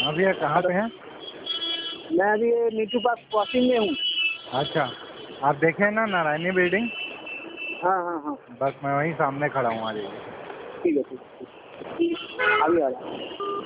अभी ये कहाँ पे हैं? मैं अभी नीटू पार्क क्रॉसिंग में हूँ। अच्छा, आप देखे ना नारायणी बिल्डिंग? हाँ हाँ हाँ। बस मैं वहीं सामने खड़ा हूँ, आ जाइए। ठीक है ठीक है, अभी आ रहा हूँ।